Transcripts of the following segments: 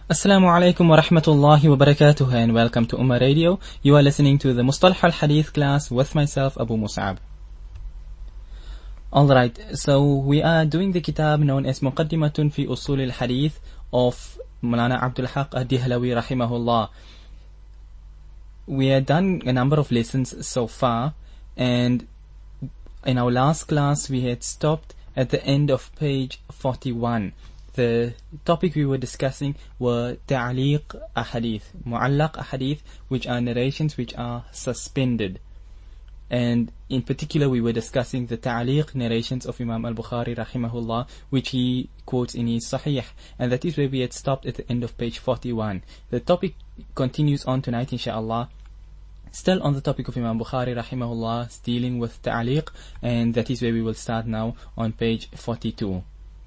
Assalamu alaikum wa rahmatullahi wa barakatuh, and welcome to Ummah Radio. You are listening to the Mustalah al-Hadith class with myself, Abu Mus'ab. Alright, so we are doing the kitab known as Muqaddimatun fi Usul al-Hadith of Mulana Abdul Haq ad-Dihlawi rahimahullah. We have done a number of lessons so far, and in our last class we had stopped at the end of page 41. The topic we were discussing were ta'liq ahadith, mu'allaq ahadith, which are narrations which are suspended. And in particular we were discussing the ta'liq narrations of Imam al-Bukhari rahimahullah, which he quotes in his Sahih. And that is where we had stopped at the end of page 41. The topic continues on tonight inshallah. Still on the topic of Imam Bukhari rahimahullah, dealing with ta'liq, and that is where we will start now on page 42.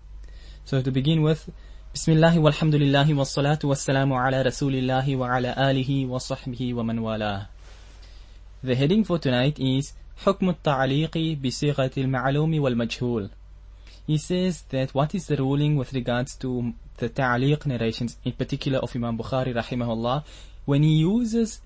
So to begin with, Bismillahi walhamdulillahi wassalatu wassalamu ala rasulillahi wa ala alihi wa sahbihi wa man walah. The heading for tonight is Hukm al-Ta'liqi bi sighati al-ma'lumi wal-majhul. He says that what is the ruling with regards to the ta'liq narrations, in particular of Imam Bukhari rahimahullah, when he uses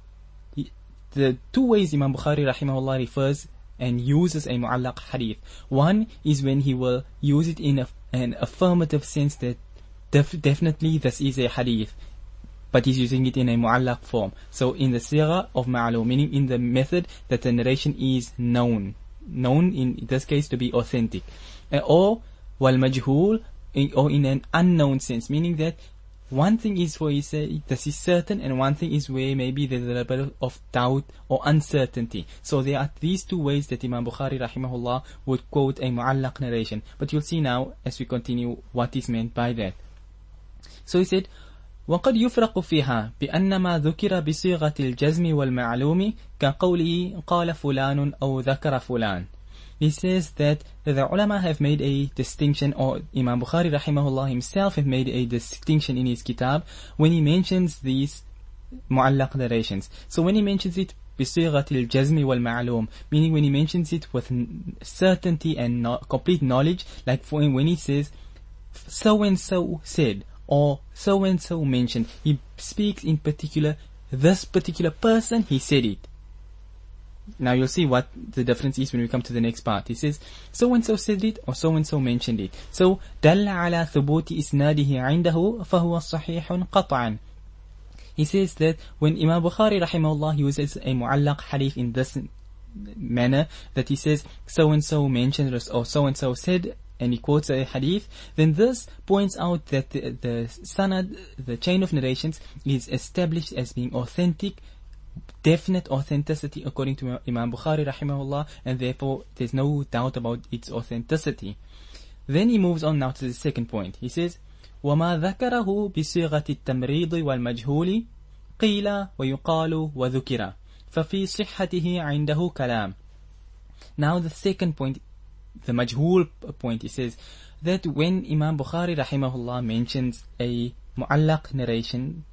the two ways Imam Bukhari rahimahullah refers and uses a mu'allaq hadith. One is when he will use it in an affirmative sense that definitely this is a hadith, but he's using it in a mu'allaq form. So in the sigha of ma'lum, meaning in the method that the narration is known in this case to be authentic, or wal majhul, or in an unknown sense, meaning that one thing is where he say this is certain, and one thing is where maybe there's a little bit of doubt or uncertainty. So there are these two ways that Imam Bukhari rahimahullah would quote a mu'allaq narration. But you'll see now as we continue what is meant by that. So he said, وَقَدْ يُفْرَقُ فِيهَا بِأَنَّمَا ذُكِرَ بِصِيغَةِ الْجَزْمِ وَالْمَعْلُومِ كَقَوْلِهِ قَالَ فُلَانٌ أَوْ ذَكَرَ فُلَانٌ. He says that the ulama have made a distinction, or Imam Bukhari rahimahullah himself have made a distinction in his kitab when he mentions these mu'allaq narrations. So when he mentions it بِصِيغَةِ الْجَزْمِ وَالْمَعْلُومِ, meaning when he mentions it with certainty and complete knowledge, like when he says so-and-so said, or so-and-so mentioned, he speaks in particular, this particular person, he said it. Now you'll see what the difference is when we come to the next part. He says, so-and-so said it, or so-and-so mentioned it. So, دَلَّ عَلَى ثُبُوتِ إِسْنَادِهِ عِنْدَهُ فَهُوَ صَحِيحٌ قَطْعًا. He says that when Imam Bukhari rahimahullah uses a mu'allaq hadith in this manner, that he says, so-and-so mentioned or so-and-so said, and he quotes a hadith, then this points out that the sanad, the chain of narrations, is established as being authentic, definite authenticity according to Imam Bukhari rahimahullah, and therefore there's no doubt about its authenticity. Then he moves on now to the second point. He says, وَمَا ذَكَرَهُ بِصِيغَةِ التَّمْرِيضِ وَالْمَجْهُولِ قِيلَ وَيُقَالُ وَذُكِرَ فَفِي صِحَّتِهِ عِنْدَهُ كَلَامٌ. Now the second point, the majhul point, he says that when Imam Bukhari rahimahullah mentions a mu'allaq narration,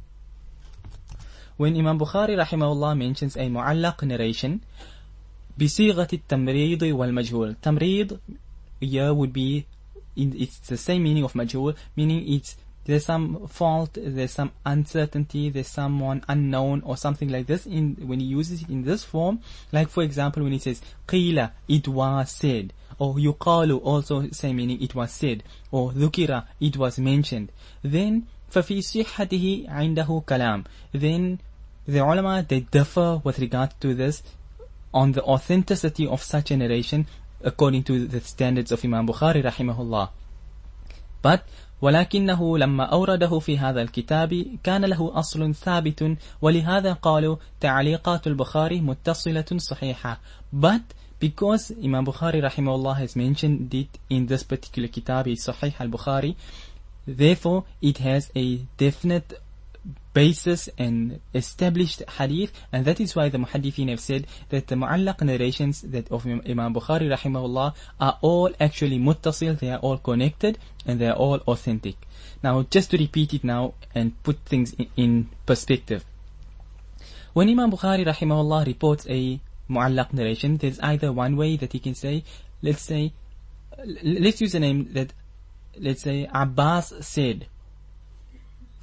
when Imam Bukhari rahimahullah mentions a mu'allaq narration, بِصِيغَةِ التَّمْرِيضِ وَالْمَجْهُولِ, tamrid here would be, it's the same meaning of majhul, meaning there's some fault, there's some uncertainty, there's someone unknown or something like this when he uses it in this form. Like for example when he says qila, it was said, or yuqalu, also same meaning, it was said, or dhukira, it was mentioned. Then فَفِي صِحَّتِهِ عِنْدَهُ كَلَامٌ. Then the ulama, they differ with regard to this on the authenticity of such a narration according to the standards of Imam Bukhari rahimahullah. But ولكنه لما أورده في هذا الكتاب كان له أصل ثابت ولهذا قالوا تعليقات البخاري متصلة صحيحة. But because Imam Bukhari rahimahullah has mentioned it in this particular kitab, Sahih al-Bukhari, therefore it has a definite basis and established hadith, and that is why the muhaddithin have said that the mu'allaq narrations that of Imam Bukhari rahimahullah are all actually muttasil, they are all connected and they are all authentic. Now just to repeat it now and put things in perspective. When Imam Bukhari rahimahullah reports a mu'allaq narration, there's either one way that he can say, let's use a name that, let's say Abbas said,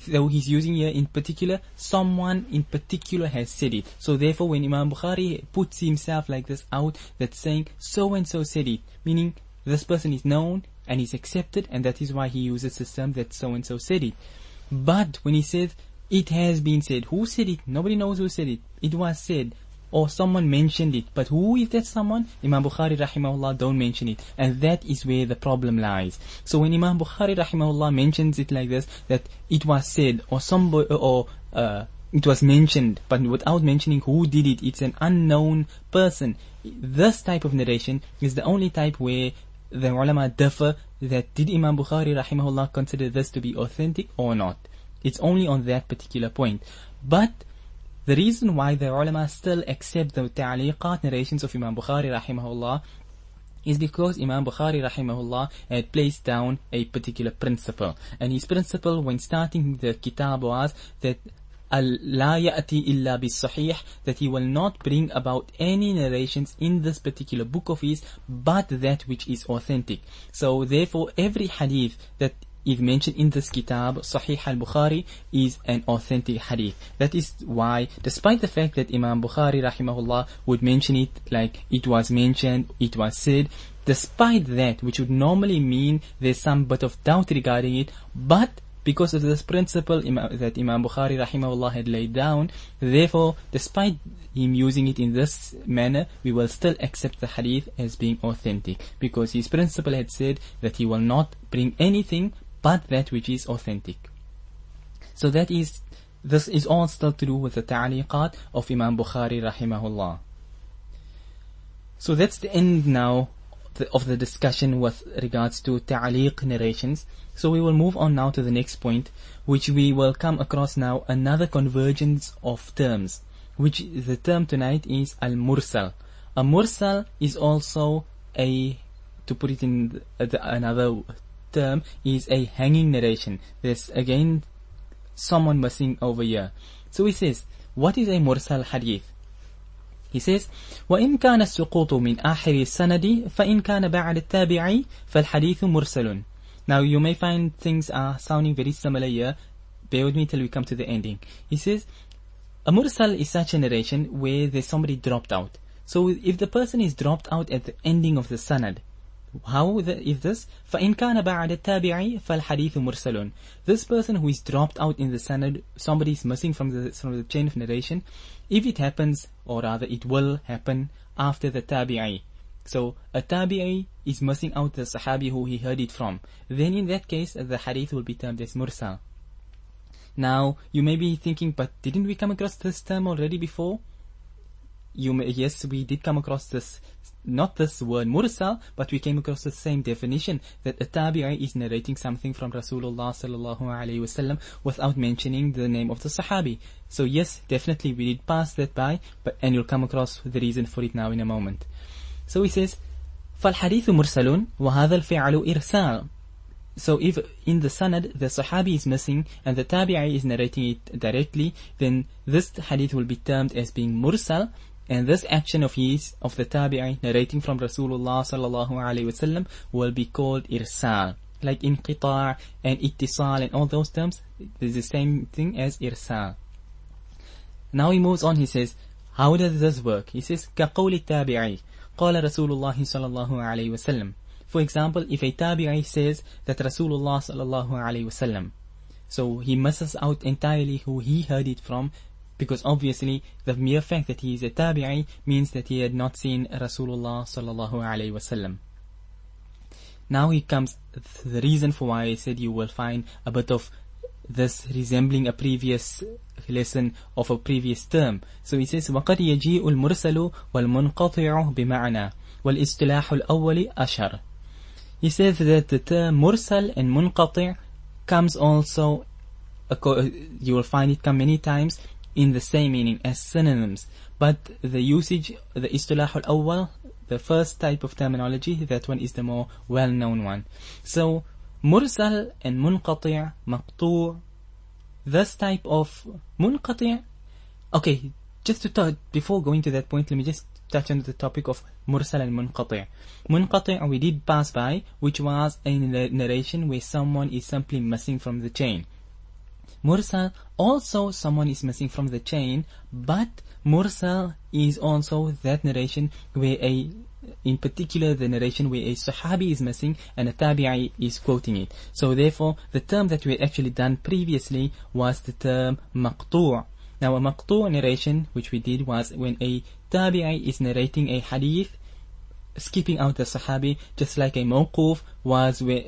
So he's using here in particular, someone in particular has said it. So therefore when Imam Bukhari puts himself like this out, that's saying so and so said it, meaning this person is known and is accepted, and that is why he uses the term that so and so said it. But when he says it has been said, who said it? Nobody knows who said it. It was said, or someone mentioned it. But who is that someone? Imam Bukhari rahimahullah don't mention it. And that is where the problem lies. So when Imam Bukhari rahimahullah mentions it like this, that it was said, or somebody, or it was mentioned, but without mentioning who did it, it's an unknown person. This type of narration is the only type where the ulama differ, that did Imam Bukhari rahimahullah consider this to be authentic or not. It's only on that particular point. But the reason why the ulama still accept the ta'liqat narrations of Imam Bukhari rahimahullah is because Imam Bukhari rahimahullah had placed down a particular principle. And his principle when starting the kitab was that la ya'ti illa bis sahih, that he will not bring about any narrations in this particular book of his but that which is authentic. So therefore every hadith that is mentioned in this kitab, Sahih al-Bukhari, is an authentic hadith. That is why, despite the fact that Imam Bukhari rahimahullah would mention it like it was mentioned, it was said, despite that, which would normally mean there's some bit of doubt regarding it, but because of this principle that Imam Bukhari rahimahullah had laid down, therefore, despite him using it in this manner, we will still accept the hadith as being authentic, because his principle had said that he will not bring anything but that which is authentic. So this is all still to do with the ta'liqat of Imam Bukhari rahimahullah. So that's the end now of the discussion with regards to ta'liq narrations. So we will move on now to the next point, which we will come across now another convergence of terms, which the term tonight is al-mursal. A mursal is also to put it in another term, is a hanging narration. There's again someone missing over here. So he says, what is a mursal hadith? He says, وَإِنْ كَانَ السُّقُوطُ مِنْ آخِرِ السَّنَدِ فَإِنْ كَانَ بَعْدَ التَّابِعِ فَالْحَدِيثُ مُرْسَلٌ. Now you may find things are sounding very similar here. Bear with me till we come to the ending. He says, a mursal is such a narration where there's somebody dropped out. So if the person is dropped out at the ending of the sanad, how is this? فَإِنْ كَانَ بَعْدَ التَّابِعِ فَالْحَدِيثُ مُرْسَلٌ. This person who is dropped out in the sanad, somebody is missing from the chain of narration, if it happens, or rather it will happen after the tabi'i. So a tabi'i is missing out the sahabi who he heard it from. Then in that case, the hadith will be termed as mursal. Now, you may be thinking, but didn't we come across this term already before? Yes, we did come across this, not this word mursal, but we came across the same definition, that a tabi'i is narrating something from Rasulullah sallallahu alaihi wasallam without mentioning the name of the sahabi. So yes, definitely we did pass that by, and you'll come across the reason for it now in a moment. So he says, فَالْحَدِيثُ مُرْسَلٌ وَهَذَا الْفِعْلُ إِرْسَالٌ. So if in the sanad the sahabi is missing and the tabi'i is narrating it directly, then this hadith will be termed as being mursal, and this action of the tabi'i narrating from Rasulullah sallallahu alaihi wasallam will be called irsal. Like inqita' and ittisal and all those terms, is the same thing as irsal. Now he moves on, he says, how does this work? He says, كَقَوْلِ التَّابِعِ قَالَ رَسُولُ اللَّهِ صَلَى اللَّهُ عَلَيْهِ وسلم. For example, if a tabi'i says that Rasulullah sallallahu alaihi wasallam, so he misses out entirely who he heard it from, because obviously the mere fact that he is a tabi'i means that he had not seen Rasulullah sallallahu alaihi wasallam. Now he comes the reason for why I said you will find a bit of this resembling a previous lesson of a previous term. So he says, وَقَدْ يَجِيءُ الْمُرْسَلُ وَالْمُنْقَطِعُ بِمَعْنَى وَالْإِسْتِلَاحُ الْأَوَّلِ أَشَرُ. He says that the term mursal and munqati' comes also, you will find it come many times in the same meaning as synonyms, but the usage, the istilah al-awwal, the first type of terminology, that one is the more well-known one. So mursal and munqati', maqtu', this type of munqati', okay, just to talk, before going to that point, let me just touch on the topic of mursal and munqati'. Munqati' we did pass by, which was a narration where someone is simply missing from the chain. Mursal also someone is missing from the chain, but Mursal is also that narration where in particular the narration where a Sahabi is missing and a Tabi'i is quoting it. So therefore, the term that we had actually done previously was the term Maqtu'. Now a Maqtu' narration, which we did, was when a Tabi'i is narrating a hadith, skipping out the Sahabi, just like a Mawquf was where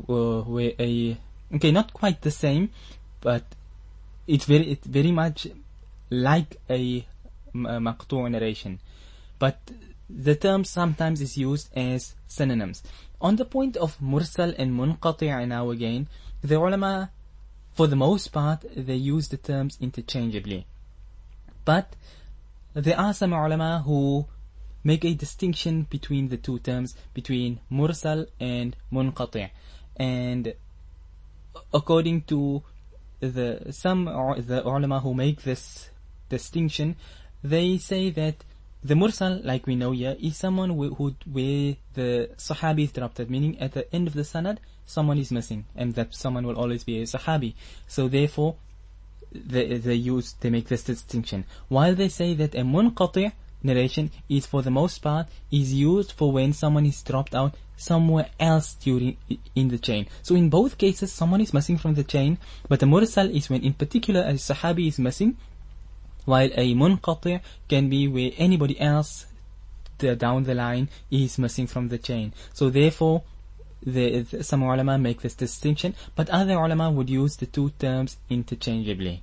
not quite the same, but it's very much like a Maqtu' narration. But the term sometimes is used as synonyms. On the point of Mursal and Munqati' now again, the ulama, for the most part, they use the terms interchangeably. But there are some ulama who make a distinction between the two terms, between Mursal and Munqati'. And according to the ulama who make this distinction, they say that the Mursal, like we know here, is someone where the Sahabi is dropped, meaning at the end of the sanad, someone is missing, and that someone will always be a Sahabi. So therefore, they make this distinction. While they say that a Munqati' narration is, for the most part, is used for when someone is dropped out somewhere else in the chain. So in both cases, someone is missing from the chain, but a Mursal is when in particular a Sahabi is missing, while a Munqati' can be where anybody else down the line is missing from the chain. So therefore, some ulama make this distinction, but other ulama would use the two terms interchangeably.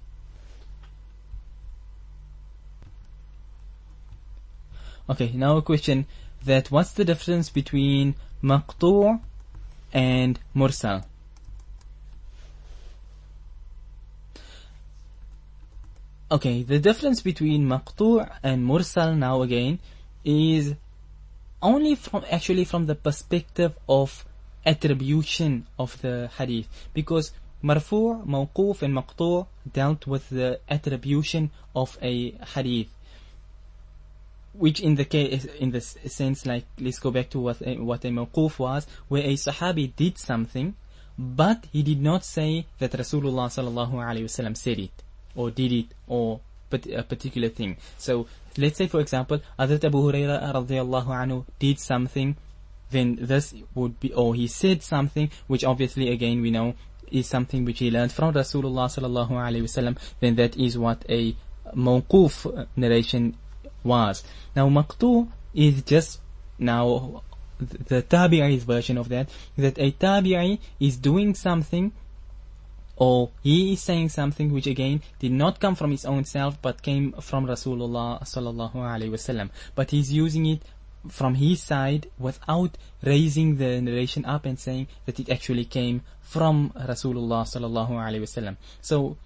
Okay, now a question that what's the difference between Maqtu' and Mursal? Okay, the difference between Maqtu' and Mursal now again is only from the perspective of attribution of the hadith, because Marfu', Mawquf and Maqtu' dealt with the attribution of a hadith, which in the sense, like, let's go back to what a Mawquf was, where a Sahabi did something, but he did not say that Rasulullah sallallahu alaihi wasallam said it, or did it, or a particular thing. So let's say, for example, Hazrat Abu Hurairah radiyallahu anhu did something, then this would be, or he said something, which obviously again we know is something which he learned from Rasulullah sallallahu alaihi wasallam, then that is what a Mawquf narration was. Now Maqtu' is just now the Tabi'i's version of that a Tabi'i is doing something, or he is saying something which again did not come from his own self but came from Rasulullah sallallahu alaihi wasallam, but he's using it from his side without raising the narration up and saying that it actually came from Rasulullah sallallahu alaihi wasallam. So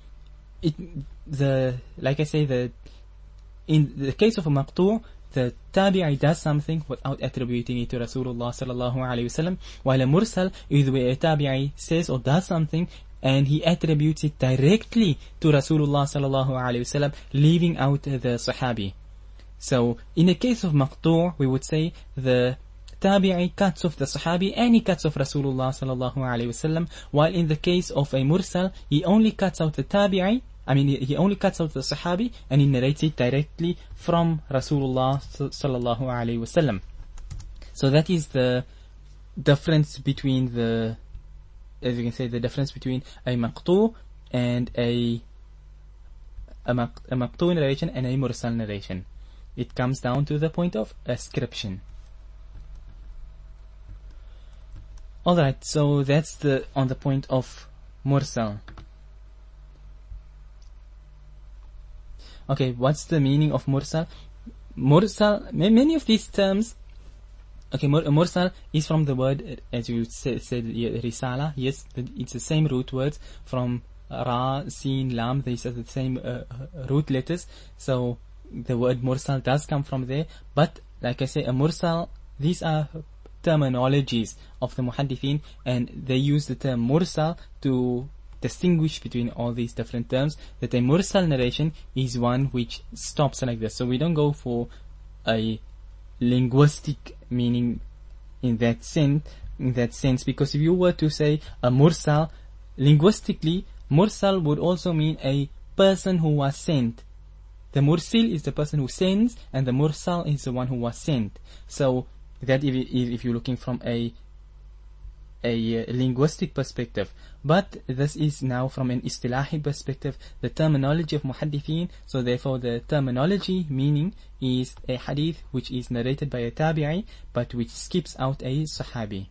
like I say, in the case of a Maqtu', the Tabi'i does something without attributing it to Rasulullah sallallahu alaihi wasallam, while a Mursal is where a Tabi'i says or does something and he attributes it directly to Rasulullah sallallahu alaihi wasallam, leaving out the Sahabi. So in the case of Maqtu', we would say the Tabi'i cuts off the Sahabi and he cuts off Rasulullah sallallahu alaihi wasallam, while in the case of a Mursal, he only cuts out the Tabi'i, he only cuts out the Sahabi and he narrates it directly from Rasulullah sallallahu alaihi wasallam. So that is the difference between the difference between a Maqtu' and a Maqtu' narration and a Mursal narration. It comes down to the point of ascription. Alright, so that's on the point of Mursal. Okay, what's the meaning of Mursal? Mursal, many of these terms, Mursal is from the word, as you said, Risala. Yes, it's the same root words from Ra, Sin, Lam. These are the same root letters. So the word Mursal does come from there. But like I say, a Mursal, these are terminologies of the Muhaddithin, and they use the term Mursal to distinguish between all these different terms, that a Mursal narration is one which stops like this. So we don't go for a linguistic meaning in that sense, because if you were to say a Mursal, linguistically, Mursal would also mean a person who was sent. The Mursil is the person who sends, and the Mursal is the one who was sent. So that if you're looking from a linguistic perspective. But this is now from an istilahi perspective, the terminology of muhaddithin. So therefore the terminology meaning is a hadith which is narrated by a tabi'i, but which skips out a sahabi.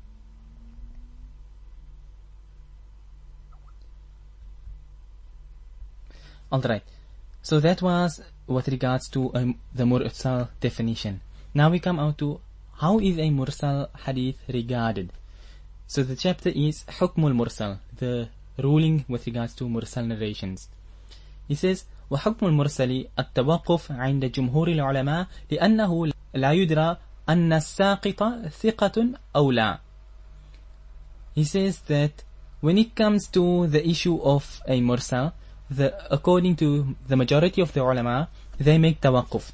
Alright, so that was with regards to the mursal definition. Now we come out to how is a mursal hadith regarded. So the chapter is Hukmul Mursal, the ruling with regards to mursal narrations. He says, وحكم المرسل التوقف عند جمهور العلماء لأنه لا يدرى أن الساقط ثقة أو لا. He says that when it comes to the issue of a mursal, according to the majority of the ulama, they make tawaqquf.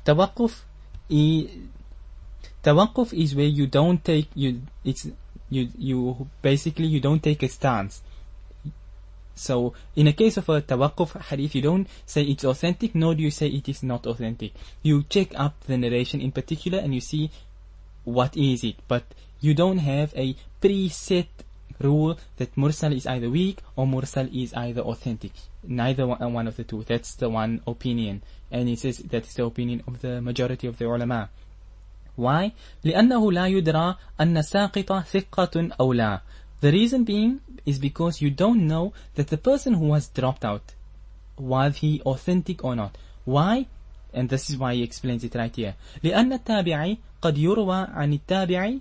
Tawaqquf is where you don't take you basically you don't take a stance. So in a case of a tawaqquf hadith, you don't say it's authentic, nor do you say it is not authentic. You check up the narration in particular and you see what is it, but you don't have a preset rule that mursal is either weak or mursal is either authentic. Neither one of the two. That's the one opinion, and he says that is the opinion of the majority of the ulama. Why? لأنه لا يدرى أن ساقط ثقة أو لا. The reason being is because you don't know that the person who was dropped out, was he authentic or not. Why? And this is why he explains it right here. لأن التابعي قد يروى عن التابعي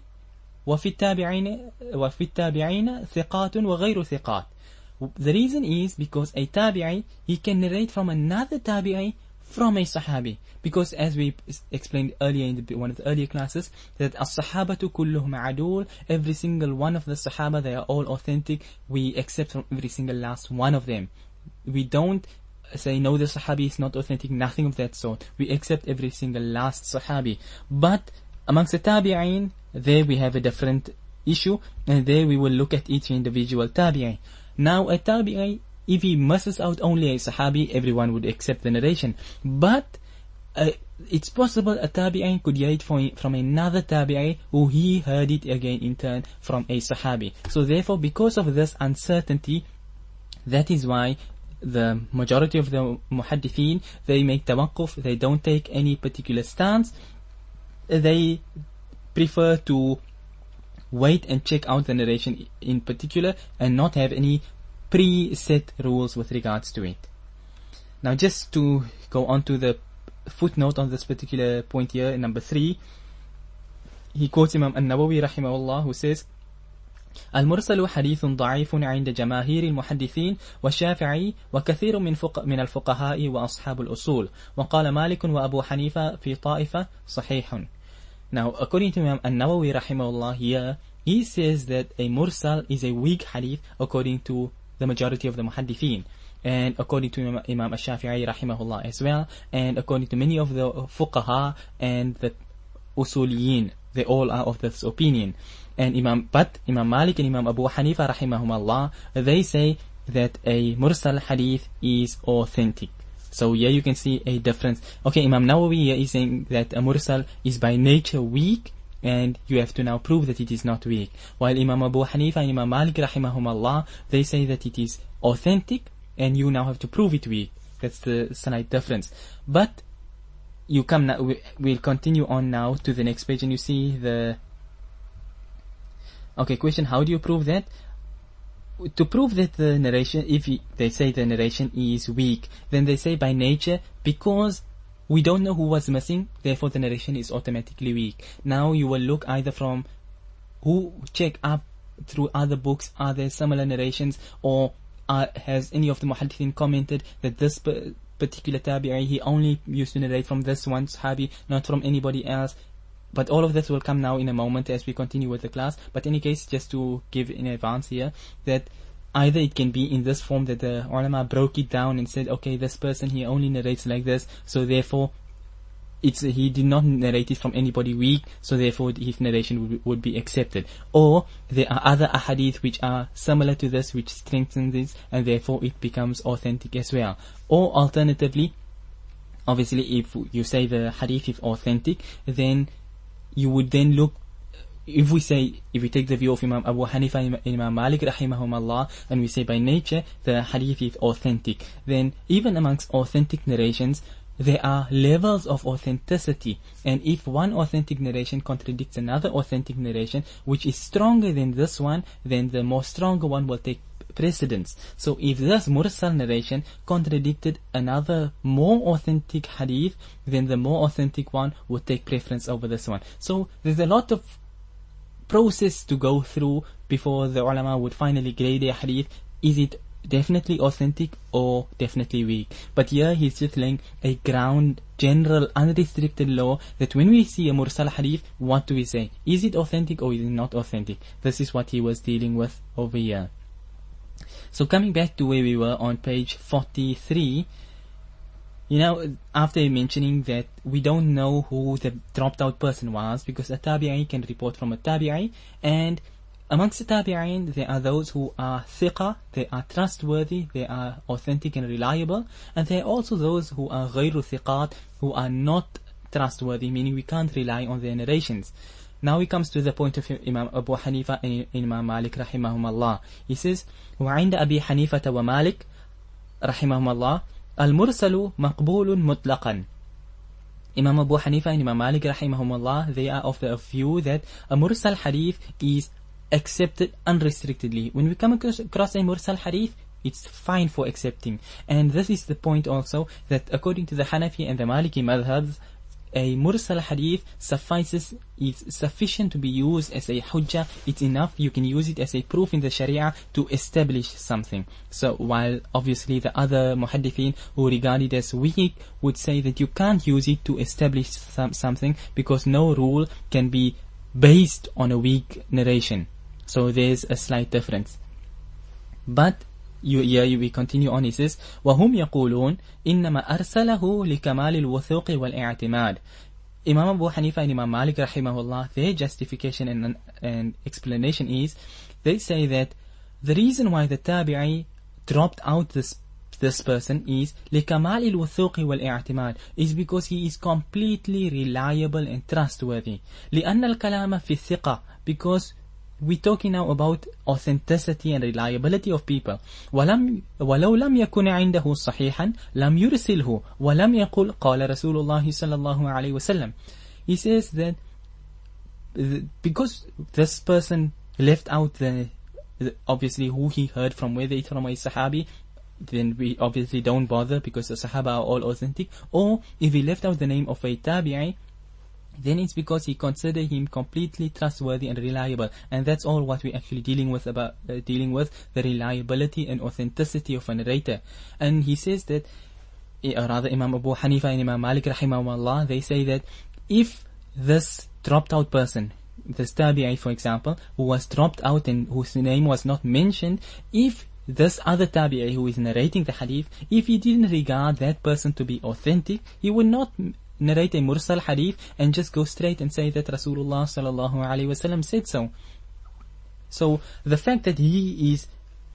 وفي التابعين ثقات وغير ثقات. The reason is because a tabi'i, he can narrate from another tabi'i from a sahabi. Because as we explained earlier in one of the earlier classes, that as-sahabatu kulluhum adul, every single one of the sahaba, they are all authentic. We accept from every single last one of them. We don't say no, the sahabi is not authentic, nothing of that sort. We accept every single last sahabi. But amongst the tabi'in, there we have a different issue, and there we will look at each individual tabi'i. Now a tabi'i, if he misses out only a sahabi, everyone would accept the narration. But it's possible a tabi'i could hear it from another tabi'i who he heard it again in turn from a sahabi. So therefore, because of this uncertainty, that is why the majority of the muhaddithin, they make tawaqquf, they don't take any particular stance. They prefer to wait and check out the narration in particular and not have any preset rules with regards to it. Now just to go on to the footnote on this particular point here, number 3, he quotes Imam An-Nawawi rahimahullah, who says, المرسل حديث ضعيف عند جماهير المحدثين والشافعي وكثير من الفقهاء وأصحاب الأصول وقال مالك وأبو حنيفة في طائفة صحيح. Now, according to Imam An-Nawawi rahimahullah here, he says that a mursal is a weak hadith according to the majority of the muhaddithin, and according to Imam Ash-Shafi'i rahimahullah as well, and according to many of the fuqaha and the usuliyin, they all are of this opinion. And Imam Malik and Imam Abu Hanifa rahimahumullah, they say that a mursal hadith is authentic. So here you can see a difference. Okay, Imam Nawawi here is saying that a mursal is by nature weak, and you have to now prove that it is not weak. While Imam Abu Hanifa and Imam Malik rahimahumullah, they say that it is authentic, and you now have to prove it weak. That's the slight difference. But you come now, we'll continue on now to the next page, and you see the... Okay, question, how do you prove that? To prove that the narration, if they say the narration is weak, then they say by nature, because we don't know who was missing, therefore the narration is automatically weak. Now you will look either from who check up through other books, are there similar narrations, or has any of the muhaddithin commented that this particular tabi'i, he only used to narrate from this one sahabi, not from anybody else. But all of this will come now in a moment as we continue with the class. But in any case, just to give in advance here, that either it can be in this form that the ulama broke it down and said, okay, this person here only narrates like this, so therefore he did not narrate it from anybody weak, so therefore his narration would be accepted. Or there are other ahadith which are similar to this, which strengthen this, and therefore it becomes authentic as well. Or alternatively, obviously if you say the hadith is authentic, then you would then look, if we take the view of Imam Abu Hanifa and Imam Malik rahimahumullah, and we say by nature the hadith is authentic, then even amongst authentic narrations, there are levels of authenticity, and if one authentic narration contradicts another authentic narration which is stronger than this one, then the more stronger one will take precedence. So if this mursal narration contradicted another more authentic hadith, then the more authentic one would take preference over this one. So there's a lot of process to go through before the ulama would finally grade a hadith. Is it definitely authentic or definitely weak? But here he's just laying a ground, general, unrestricted law that when we see a mursal hadith, what do we say? Is it authentic or is it not authentic? This is what he was dealing with over here. So coming back to where we were on page 43, after mentioning that we don't know who the dropped out person was, because a tabi'i can report from a tabi'i, and amongst the tabi'in, there are those who are thiqa, they are trustworthy, they are authentic and reliable, and there are also those who are ghayru thiqat, who are not trustworthy, meaning we can't rely on their narrations. Now he comes to the point of Imam Abu Hanifa and Imam Malik rahimahumullah. He says, وعند أبي حنيفة ومالك رحمهم الله المرسل مقبول مطلقا. Imam Abu Hanifa and Imam Malik rahimahumullah, they are of the view that a mursal hadith is accepted unrestrictedly. When we come across a mursal hadith, it's fine for accepting. And this is the point also, that according to the Hanafi and the Maliki madhabs, a mursal hadith suffices, is sufficient to be used as a hujjah. It's enough, you can use it as a proof in the sharia to establish something. So while obviously the other muhaddithin who regard it as weak would say that you can't use it to establish something, because no rule can be based on a weak narration. So there's a slight difference. But we continue on. He says, وَهُمْ يَقُولُونَ إِنَّمَا أَرْسَلَهُ لِكَمَالِ الْوُثُوقِ وَالْإِعْتِمَادِ. Imam Abu Hanifa and Imam Malik rahimahullah, their justification and explanation is, they say that the reason why the tabi'i dropped out this person is لِكَمَالِ الْوُثُوقِ وَالْإِعْتِمَادِ, is because he is completely reliable and trustworthy. لِأَنَّ الْكَلَامَ فِي الثِّقَةِ, because we're talking now about authenticity and reliability of people. ولو لم يكن عنده صحيحا لم يرسله ولم يقل قال رسول الله صلى الله عليه وسلم. He says that because this person left out the obviously who he heard from, whether it's from a sahabi, then we obviously don't bother because the sahaba are all authentic. Or if he left out the name of a tabi'i, then it's because he considered him completely trustworthy and reliable, and that's all what we're actually dealing with the reliability and authenticity of a narrator. And he says that, or rather Imam Abu Hanifa and Imam Malik rahimahumullah, they say that if this dropped out person, this tabi'i for example, who was dropped out and whose name was not mentioned, if this other tabi'i who is narrating the hadith, if he didn't regard that person to be authentic, he would not narrate a mursal hadith and just go straight and say that Rasulullah sallallahu alaihi wasallam said so. So the fact that he's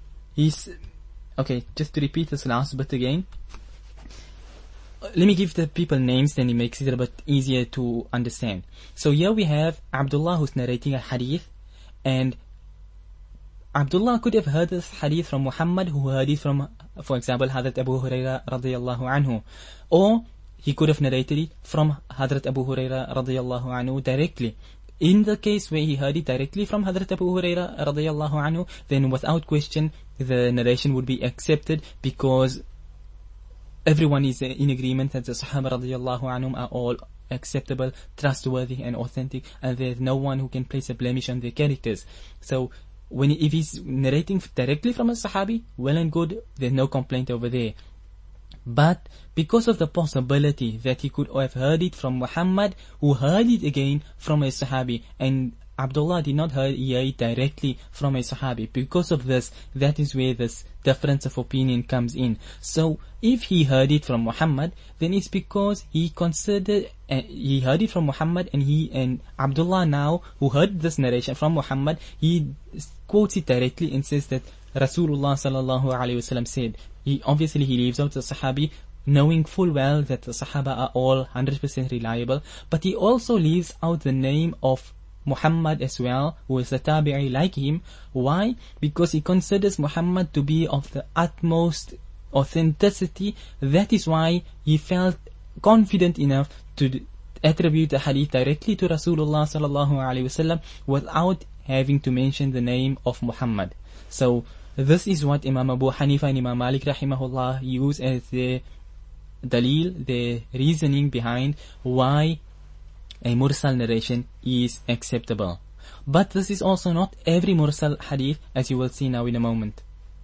okay, just to repeat this last bit again, let me give the people names, then it makes it a bit easier to understand. So here we have Abdullah who's narrating a hadith, and Abdullah could have heard this hadith from Muhammad, who heard it from, for example, Hadrat Abu Hurairah radiyallahu anhu, or he could have narrated it from Hadrat Abu Hurairah radiyallahu anhu directly. In the case where he heard it directly from Hadrat Abu Hurairah radiyallahu anhu, then without question the narration would be accepted, because everyone is in agreement that the Sahaba radiyallahu anhum are all acceptable, trustworthy and authentic, and there's no one who can place a blemish on their characters. So if he's narrating directly from a Sahabi, well and good, there's no complaint over there. But because of the possibility that he could have heard it from Muhammad, who heard it again from a Sahabi, and Abdullah did not hear it directly from a Sahabi. Because of this, that is where this difference of opinion comes in. So, if he heard it from Muhammad, then it's because he considered, he heard it from Muhammad, and Abdullah now, who heard this narration from Muhammad, he quotes it directly and says that Rasulullah sallallahu alaihi wasallam said. He leaves out the Sahabi, knowing full well that the Sahaba are all 100% reliable, but he also leaves out the name of Muhammad as well, who is a tabi'i like him. Why? Because he considers Muhammad to be of the utmost authenticity. That is why he felt confident enough to attribute the hadith directly to Rasulullah sallallahu alaihi wasallam without having to mention the name of Muhammad. So this is what Imam Abu Hanifa and Imam Malik rahimahullah use as their dalil, the reasoning behind why a mursal narration is acceptable. But this is also not every mursal hadith, as you will see now in a moment.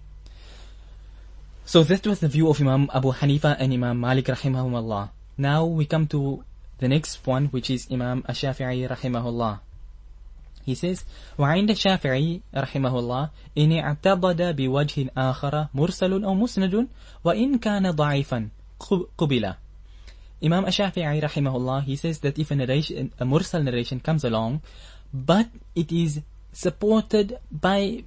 So that was the view of Imam Abu Hanifa and Imam Malik rahimahumullah. Now we come to the next one, which is Imam Ash-Shafi'i rahimahullah. He says, وعند الشافعي رحمه الله إن اعتضد بوجه آخر مرسل أو مسند وإن كان ضعيفا قبل. Imam Ash-Shafi'i rahimahullah, he says that if a mursal narration comes along, but it is supported by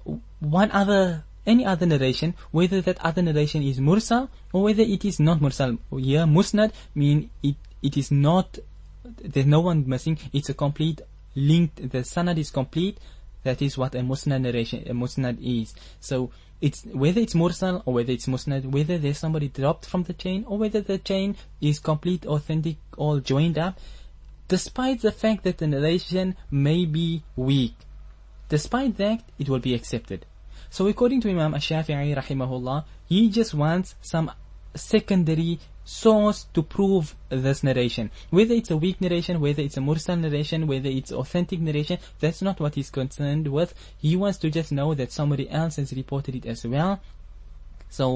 any other narration, whether that other narration is mursal or whether it is not mursal. Here, musnad mean it is not, there's no one missing, it's a complete linked, the sanad is complete. That is what a musnad narration, a musnad is. So it's whether it's mursal or whether it's musnad, whether there's somebody dropped from the chain or whether the chain is complete, authentic, all joined up, despite the fact that the narration may be weak, despite that, it will be accepted. So according to Imam Ash-Shafi'i rahimahullah, he just wants some secondary source to prove this narration. Whether it's a weak narration, whether it's a mursal narration, whether it's authentic narration, that's not what he's concerned with. He wants to just know that somebody else has reported it as well. So,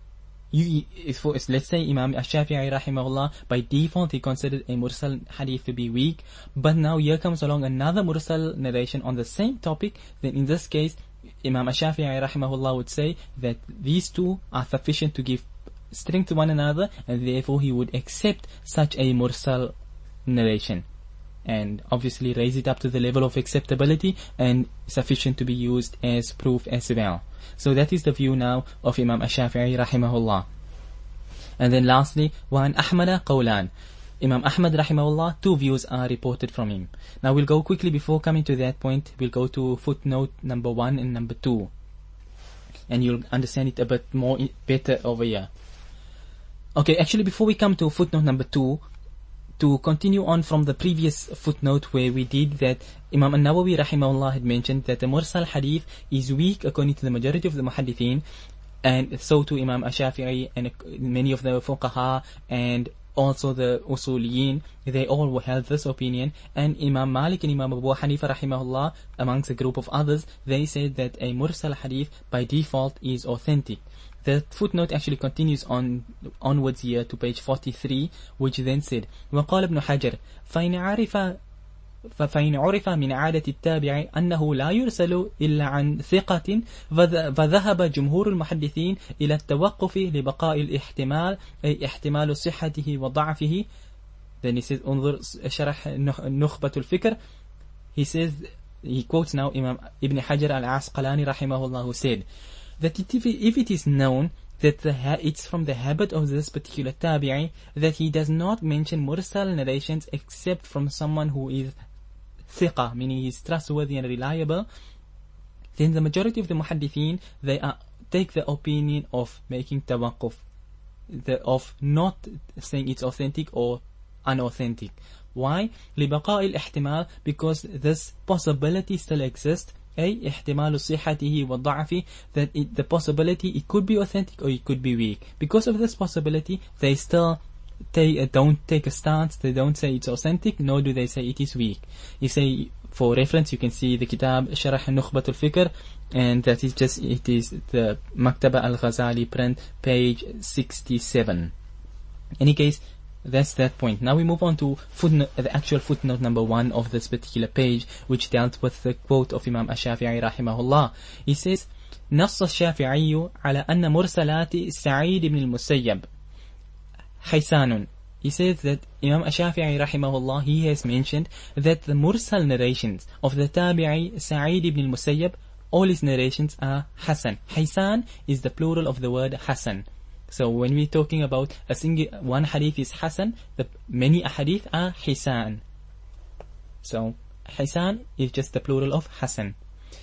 let's say Imam Ash-Shafi'i rahimahullah, by default he considered a mursal hadith to be weak, but now here comes along another mursal narration on the same topic, then in this case, Imam Ash-Shafi'i rahimahullah would say that these two are sufficient to give strength to one another, and therefore he would accept such a mursal narration and obviously raise it up to the level of acceptability and sufficient to be used as proof as well. So that is the view now of Imam Ash-Shafi'i rahimahullah. And then lastly, وَعَنْ أَحْمَدَ قَوْلَانِ. Imam Ahmad rahimahullah, two views are reported from him. Now we'll go quickly before coming to that point. We'll go to footnote number 1 and number 2, and you'll understand it a bit more better over here. Okay, actually before we come to footnote number 2, to continue on from the previous footnote where we did that, Imam An-Nawawi rahimahullah had mentioned that the mursal hadith is weak according to the majority of the muhaddithin, and so too Imam Ash-Shafi'i and many of the fuqaha and also the usuliyin, they all held this opinion. And Imam Malik and Imam Abu Hanifa rahimahullah, amongst a group of others, they said that a mursal hadith by default is authentic. The footnote actually continues onwards here to page 43, which then said, وقال ابن حجر فإن عرف من عادة التابع أنه لا يرسل إلا عن ثقة فذهب جمهور المحدثين إلى التوقف لبقاء الاحتمال أي احتمال صحته وضعفه. Then he says انظر شرح نخبة الفكر. He says, he quotes now Imam Ibn Hajar al-Asqalani rahimahullah, who said that if it is known that it's from the habit of this particular tabi'i that he does not mention mursal narrations except from someone who is thiqa, meaning he is trustworthy and reliable, then the majority of the muhaddithin, they take the opinion of making tawaqquf, of not saying it's authentic or unauthentic. Why? لبقاء الاحتمال, because this possibility still exists, أي احتمال صحته وضعفه, that the possibility it could be authentic or it could be weak. Because of this possibility, they still don't take a stance. They don't say it's authentic, nor do they say it is weak. You say, for reference, you can see the kitab Sharh Nukhbat al-Fikr, and that is just, it is the Maktaba al-Ghazali print, page 67. In any case, that's that point. Now we move on to footnote, the actual footnote number 1 of this particular page, which dealt with the quote of Imam Ash-Shafi'i rahimahullah. He says, نص الشافعي على أن مرسلات سعيد بن المسيب حسان. He says that Imam Ash-Shafi'i rahimahullah, he has mentioned that the mursal narrations of the tabi'i Sa'id ibn al-Musayyab, all his narrations are Hasan. Hisan is the plural of the word Hasan. So when we're talking about a single one hadith is Hasan, the many hadith are Hisan. So Hisan is just the plural of Hasan.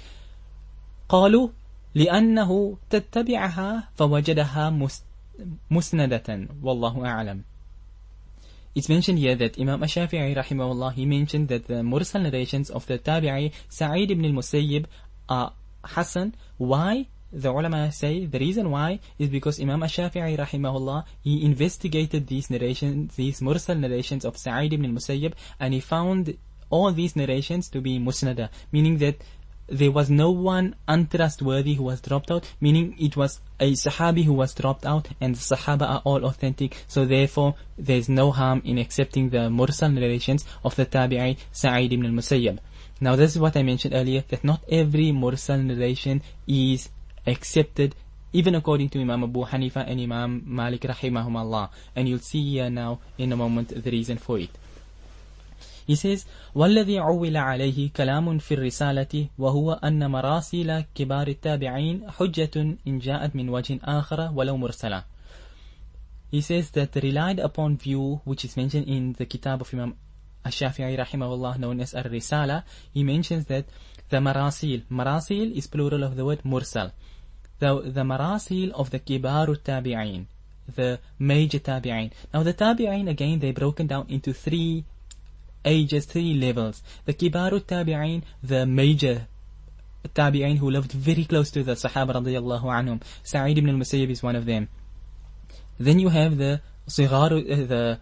قالوا لأنه تتبعها فوجدها مسندة والله أعلم. It's mentioned here that Imam Ash-Shafi'i rahimahullah, he mentioned that the mursal narrations of the tabi'i Sa'id ibn al-Musayyib are Hasan. Why? The ulama say the reason why is because Imam Ash-Shafi'i rahimahullah, he investigated these narrations, these mursal narrations of Sa'id ibn al-Musayyib, and he found all these narrations to be musnada, meaning that there was no one untrustworthy who was dropped out, meaning it was a sahabi who was dropped out, and the sahaba are all authentic, so therefore there's no harm in accepting the mursal narrations of the tabi'i Sa'id ibn al-Musayyab. Now this is what I mentioned earlier, that not every mursal narration is accepted, even according to Imam Abu Hanifa and Imam Malik rahimahumullah, and you'll see here now in a moment the reason for it. He says, وَالَّذِي عُوِّلَ عَلَيْهِ كَلَامٌ فِي الرِّسَالَةِ وَهُوَ أَنَّ مَرَاسِيلَ كِبَارِ التَّابِعِينَ حُجَّةٌ إِنْ جَاءَتْ مِنْ وَجْهٍ آخَرَ وَلَوْ مُرْسَلًا. He says that the relied upon view, which is mentioned in the kitab of Imam Ash-Shafi'i rahimahullah, known as Ar-Risala, he mentions that the marasil is plural of the word mursal. The marasil of the kibaru tabi'in, the major tabi'in. Now the tabi'in, again, they're broken down into 3 ages, 3 levels. The kibaru tabi'in, the major tabi'in who lived very close to the Sahaba radiyallahu anhum. Sa'id ibn al-Musayyib is one of them. Then you have the the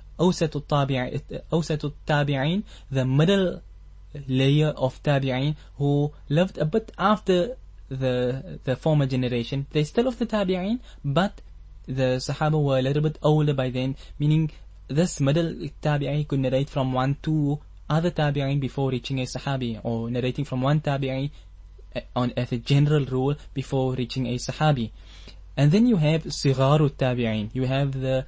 awsatu tabi'in, the middle layer of tabi'in who lived a bit after the former generation. They still of the tabi'in, but the Sahaba were a little bit older by then, meaning this middle tabi'i could narrate from one to other tabi'in before reaching a sahabi, or narrating from one tabi'i as a general rule before reaching a sahabi. And then you have sigharu tabi'in. You have the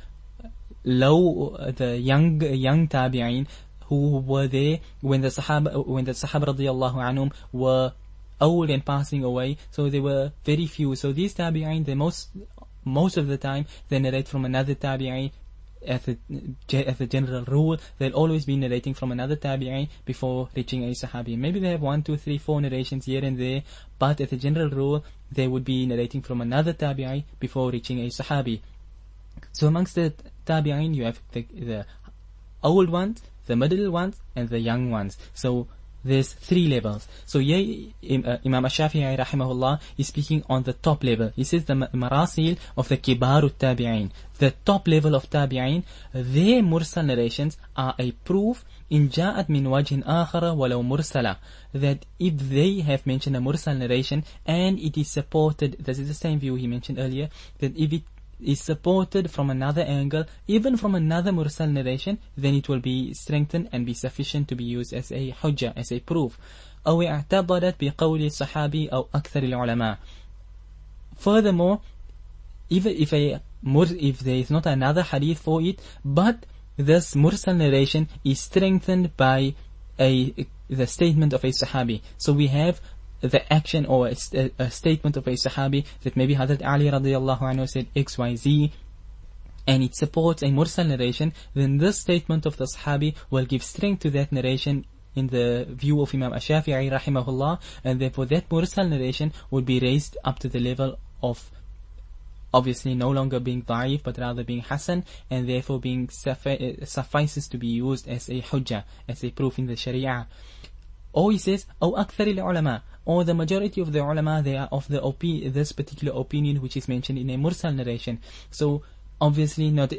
young tabi'in who were there when the Sahaba radiyallahu anhum were old and passing away. So they were very few. So these tabi'in, they most of the time they narrate from another tabi'in. As a general rule, they'll always be narrating from another tabi'i before reaching a sahabi. Maybe they have 1, 2, 3, 4 narrations here and there, but as a general rule, they would be narrating from another tabi'i before reaching a sahabi. So amongst the tabi'in, you have the old ones, the middle ones, and the young ones. So there's 3 levels. So here Imam Ash-Shafi'i rahimahullah is speaking on the top level. He says the marasil of the kibaru tabi'in, the top level of tabi'in, their mursal narrations are a proof in ja'at min wajhin akhara walau mursala, that if they have mentioned a mursal narration and it is supported, this is the same view he mentioned earlier, that if it is supported from another angle, even from another mursal narration, then it will be strengthened and be sufficient to be used as a hujjah, as a proof. أو اعتبرت بقول الصحابي أو أكثر العلماء. Furthermore, even if there is not another hadith for it, but this mursal narration is strengthened by the statement of a sahabi. So we have the action or a statement of a sahabi that maybe Hazrat Ali radiyallahu anhu said XYZ, and it supports a mursal narration, then this statement of the sahabi will give strength to that narration in the view of Imam Ash-Shafi'i rahimahullah, and therefore that mursal narration would be raised up to the level of obviously no longer being da'if, but rather being hasan, and therefore being suffices to be used as a hujjah, as a proof in the sharia. Or he says, أو أكثر العلماء, or the majority of the ulama, they are of this particular opinion which is mentioned in a mursal narration. So obviously not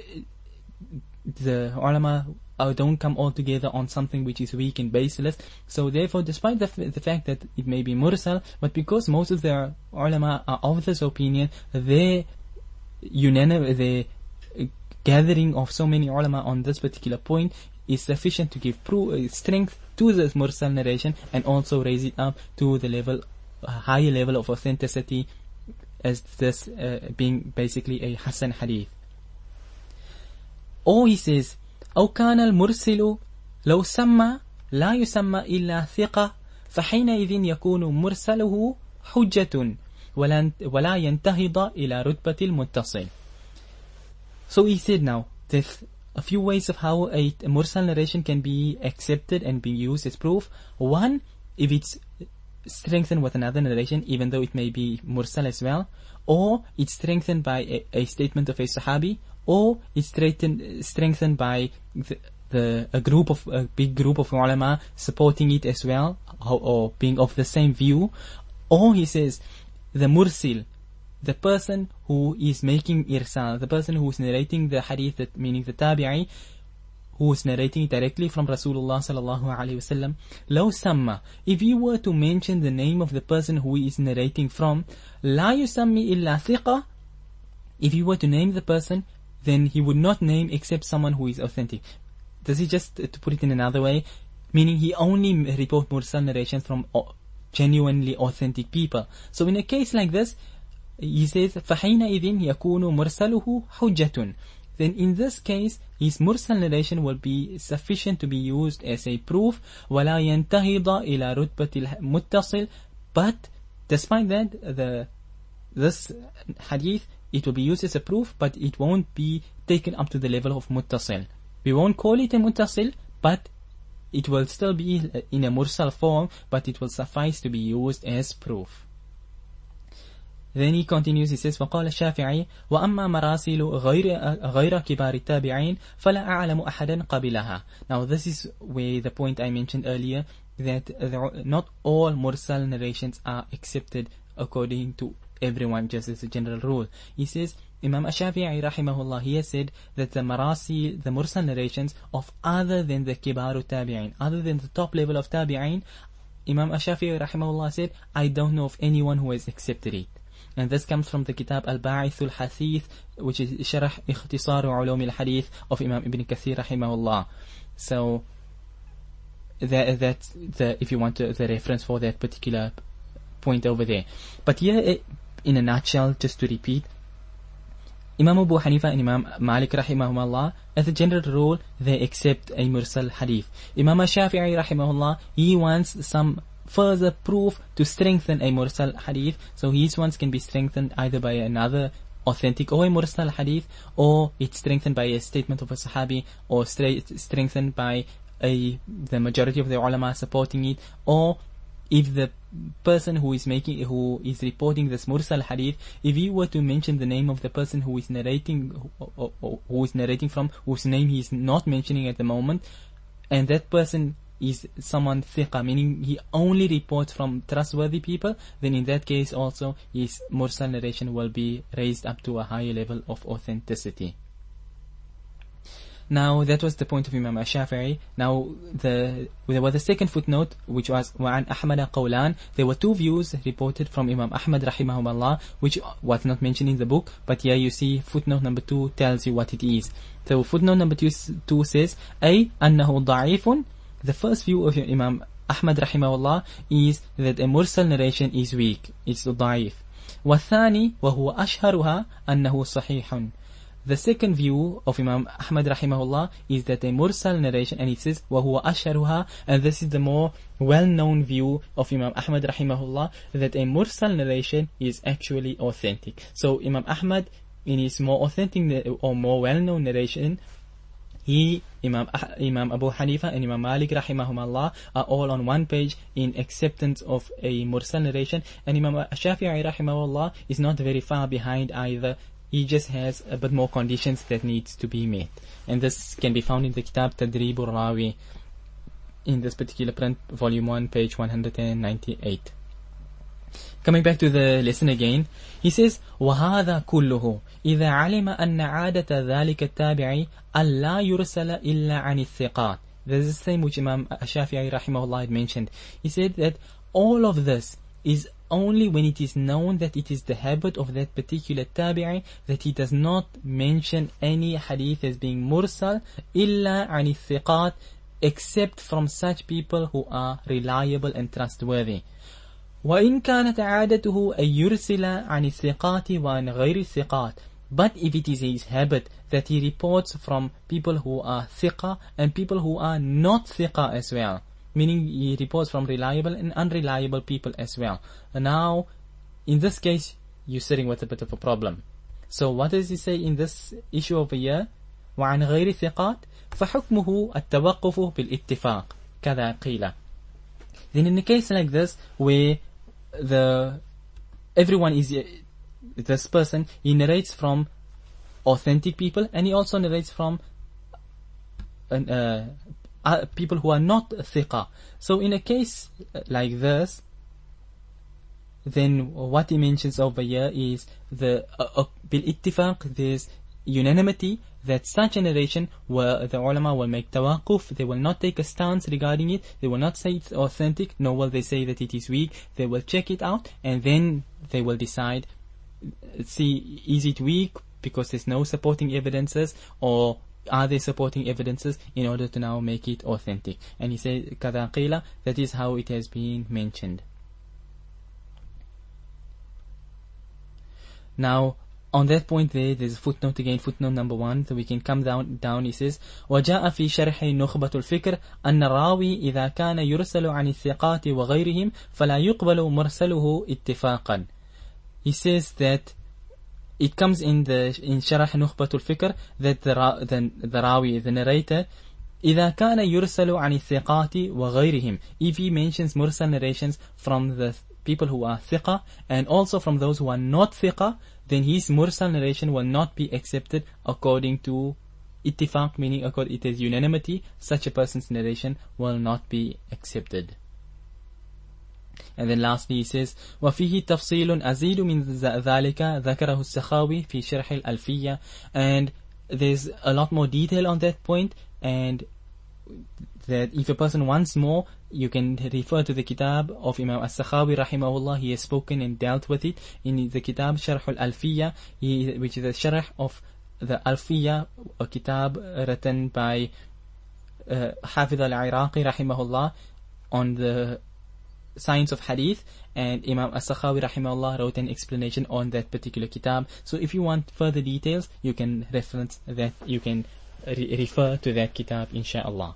the ulama don't come all together on something which is weak and baseless. So therefore, despite the fact that it may be mursal, but because most of the ulama are of this opinion, they gathering of so many ulama on this particular point is sufficient to give strength to this mursal narration and also raise it up to the level, higher level of authenticity, as this being basically a Hasan hadith. Or he says, أو كان المرسل لو سمى لا يسمى إلا ثقة فحينئذ يكون مرسله حجة ولا ينتهض إلى رتبة المتصل. So he said now, there's a few ways of how a mursal narration can be accepted and be used as proof. One, if it's strengthened with another narration, even though it may be mursal as well, or it's strengthened by a statement of a sahabi, or it's strengthened by a big group of ulama supporting it as well, or being of the same view. Or he says, the mursil, the person who is making irsal, the person who is narrating the hadith, meaning the tabi'i, who is narrating it directly from Rasulullah sallallahu alaihi wasallam, law samma, if you were to mention the name of the person who is narrating from, la yusammi illa thiqa, if you were to name the person, then he would not name except someone who is authentic. Does he just, to put it in another way, meaning he only report mursal narrations from genuinely authentic people. So in a case like this, he says, فَحِينَئِذٍ يَكُونُ مُرْسَلُهُ حُجَّةٌ. Then in this case, his mursal narration will be sufficient to be used as a proof, وَلَا يَنْتَهِضَ إِلَى رُتْبَةِ الْمُتَّصِلِ. But despite that, this hadith, it will be used as a proof, but it won't be taken up to the level of muttasil. We won't call it a muttasil, but it will still be in a mursal form, but it will suffice to be used as proof. Then he continues, he says, وقال الشافعي وأما مراسيل غير كبار التابعين فلا أعلم أحدا قبلها. Now this is where the point I mentioned earlier, that not all mursal narrations are accepted according to everyone, just as a general rule. He says, Imam Ash-Shafi'i rahimahullah, he has said that the marasi, the mursal narrations of other than the kibaru tabi'in, other than the top level of tabi'in, Imam Ash-Shafi'i rahimahullah said, I don't know of anyone who has accepted it. And this comes from the kitab Al-Ba'ith Al-Hasith, which is Sharh Ikhtisar Ulum Al-Hadith of Imam Ibn Kathir rahimahullah. So that's if you want the reference for that particular point over there. But here, in a nutshell, just to repeat, Imam Abu Hanifa and Imam Malik rahimahullah, as a general rule, they accept a mursal hadith. Imam Shafi'i rahimahullah, he wants some further proof to strengthen a mursal hadith. So his ones can be strengthened either by another authentic or a mursal hadith, or it's strengthened by a statement of a sahabi, or strengthened by the majority of the ulama supporting it, or if the person who is reporting this mursal hadith, if he were to mention the name of the person who is narrating, who is narrating from, whose name he is not mentioning at the moment, and that person is someone thiqa, meaning he only reports from trustworthy people, then in that case also his mursal narration will be raised up to a higher level of authenticity. Now that was the point of Imam Ash-Shafi'i. Now there was a second footnote, which was وَعَنْ أَحْمَدَ قَوْلَانِ. There were two views reported from Imam Ahmad rahimahullah, which was not mentioned in the book, but here you see footnote number 2 tells you what it is. So footnote number 2 says, أي أنه ضعيف. The first view of Imam Ahmad rahimahullah is that a mursal narration is weak, it's ضعيف. والثاني وهو أشهرها أنه صحيح. The second view of Imam Ahmad rahimahullah is that a mursal narration, and it says وَهُوَ أَشْهَرُهَا, and this is the more well-known view of Imam Ahmad rahimahullah, that a mursal narration is actually authentic. So Imam Ahmad, in his more authentic or more well-known narration, Imam Abu Hanifa and Imam Malik rahimahumullah are all on one page in acceptance of a mursal narration, and Imam Shafi'i rahimahullah is not very far behind either. He just has a bit more conditions that needs to be met. And this can be found in the Kitab Tadrib al-Rawi, in this particular print, volume 1, page 198. Coming back to the lesson again, he says, وَهَذَا كُلُّهُ إِذَا عَلِمَ أَنَّ عَادَةَ ذَلِكَ التَّابِعِ أَلَّا يُرْسَلَ إِلَّا عَنِ الثِّقَاتِ. This is the same which Imam Shafi'i rahimahullah had mentioned. He said that all of this is only when it is known that it is the habit of that particular tabi'i that he does not mention any hadith as being mursal illa ani thiqat, except from such people who are reliable and trustworthy. وإن كانت عادته أن يرسل عن الثقات وعن غير الثقات. But if it is his habit that he reports from people who are thiqa and people who are not thiqa as well, meaning he reports from reliable and unreliable people as well. And now, in this case, you're sitting with a bit of a problem. So what does he say in this issue over here? وعن غير الثقات فحكمه التوقف بالاتفاق كذا قيل. Then in a case like this, where everyone is this person, he narrates from authentic people and he also narrates from people who are not thiqa. So in a case like this, then what he mentions over here is the bil ittifaq, there's unanimity that such a narration where the ulama will make tawaquf, they will not take a stance regarding it, they will not say it's authentic, nor will they say that it is weak, they will check it out and then they will decide, see, is it weak because there's no supporting evidences, or are they supporting evidences in order to now make it authentic. And he says kada qila, that is how it has been mentioned. Now on that point there's a footnote again, footnote number 1, so we can come down. He says وجاء في شرح نخبة الفكر أن الراوي إذا كان يرسل عن الثقات وغيرهم فلا يقبل مرسله اتفاقا. He says that it comes in شرح نخبة الفكر that the rawi, the narrator, إذا كان يرسل عن الثقات وغيرهم, if he mentions mursal narrations from the people who are thiqa and also from those who are not thiqa, then his mursal narration will not be accepted according to ittifaq, meaning according it is unanimity, such a person's narration will not be accepted. And then lastly he says وفيه تفصيل أزيد من ذلك ذكره السخاوي في شرح الألفية, and there's a lot more detail on that point, and that if a person wants more, you can refer to the kitab of Imam As-Sakhawi rahimahullah. He has spoken and dealt with it in the kitab Sharh al-Alfiyya, which is a sharh of the Alfiyya, a kitab written by Hafidh al-Iraqi rahimahullah on the science of hadith, and Imam As-Sakhawi rahimahullah wrote an explanation on that particular kitab. So if you want further details, you can reference that, you can refer to that kitab inshaAllah.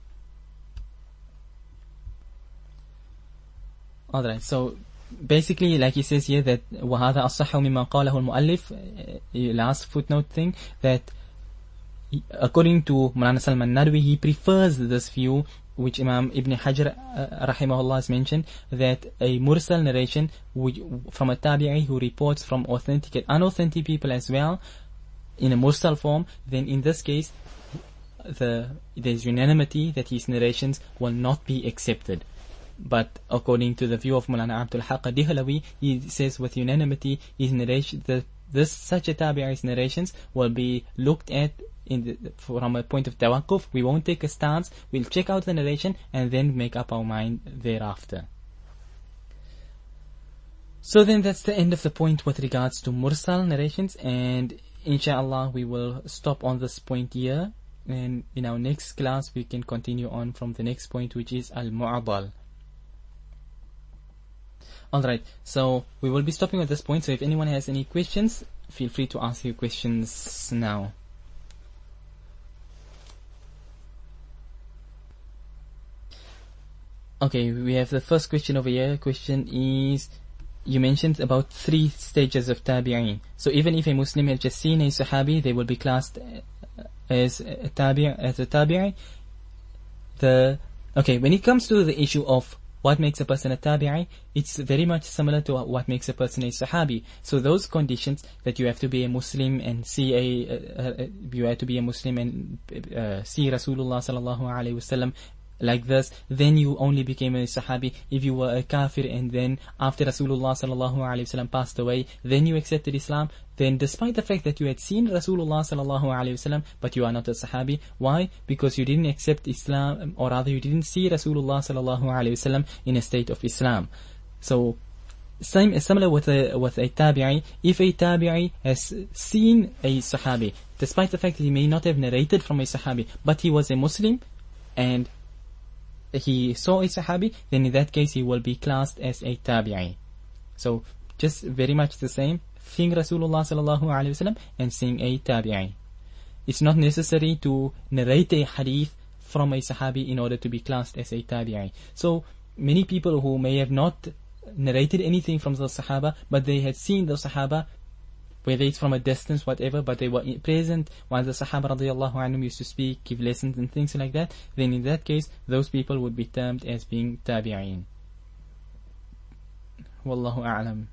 Alright, so basically like he says here that وَهَذَا أَصَّحُ مِمَّا قَالَهُ الْمُؤَلِّفِ, last footnote thing, that according to Mawlana Salman Nadwi, he prefers this view which Imam Ibn Hajar rahimahullah has mentioned, that a mursal narration from a tabi'i who reports from authentic and unauthentic people as well in a mursal form, then in this case there's unanimity that his narrations will not be accepted. But according to the view of Mawlana Abdul Haq Dihlawi, he says with unanimity his narration, such a tabi'i's narrations will be looked at from a point of tawakkuf. We won't take a stance, we'll check out the narration and then make up our mind thereafter. So then that's the end of the point with regards to mursal narrations, and inshallah we will stop on this point here, and in our next class we can continue on from the next point, which is al-mu'adal. Alright, so we will be stopping at this point, so if anyone has any questions, feel free to ask your questions now. Okay, we have the first question over here. Question is, you mentioned about 3 stages of tabi'in. So even if a Muslim has just seen a Sahabi, they will be classed as a tabi'i. Okay, when it comes to the issue of what makes a person a tabi'i, it's very much similar to what makes a person a sahabi. So those conditions, that you have to be a Muslim and see you have to be a Muslim and see Rasulullah sallallahu alaihi wasallam like this, then you only became a sahabi. If you were a kafir and then after Rasulullah sallallahu alaihi wasallam passed away, then you accepted Islam, then despite the fact that you had seen Rasulullah sallallahu alaihi wasallam, but you are not a sahabi. Why? Because you didn't accept Islam, or rather you didn't see Rasulullah sallallahu alaihi wasallam in a state of Islam. So Similar with a tabi'i. If a tabi'i has seen a sahabi, despite the fact that he may not have narrated from a sahabi, but he was a Muslim and he saw a sahabi, then in that case he will be classed as a tabi'i. So just very much the same, seeing Rasulullah sallallahu alaihi wasallam and seeing a tabi'i. It's not necessary to narrate a hadith from a sahabi in order to be classed as a tabi'i. So many people who may have not narrated anything from the sahaba, but they had seen the sahaba, whether it's from a distance, whatever, but they were present while the sahaba radiallahu anhum used to speak, give lessons and things like that, then in that case, those people would be termed as being tabi'in. Wallahu a'lam.